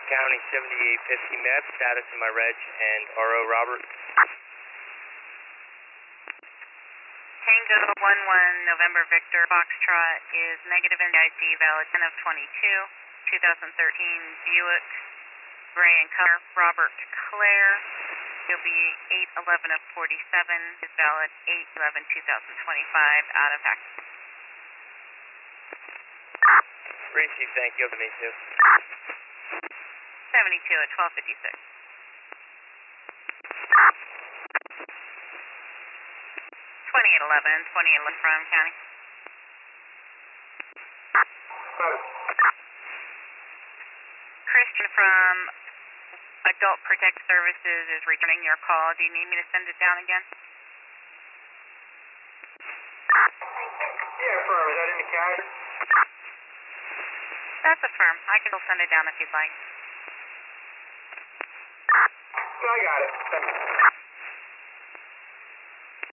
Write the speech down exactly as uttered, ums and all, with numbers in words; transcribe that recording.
County seventy-eight fifty map, status of my reg, and R O Robert. Tango one one November Victor Foxtrot is negative N I C, valid ten of twenty-two, twenty thirteen Buick, gray and color, Robert Claire. You'll be eight eleven of forty-seven, is valid eight eleven twenty-five, out of active. Receive, thank you, up to me too. seventy-two at twelve fifty-six. twenty-eight eleven, twenty-eight eleven from County. Christian from Adult Protect Services is returning your call. Do you need me to send it down again? Yeah, firm. Is that in the cache? That's a firm. I can still send it down if you'd like. I got it. Thank you.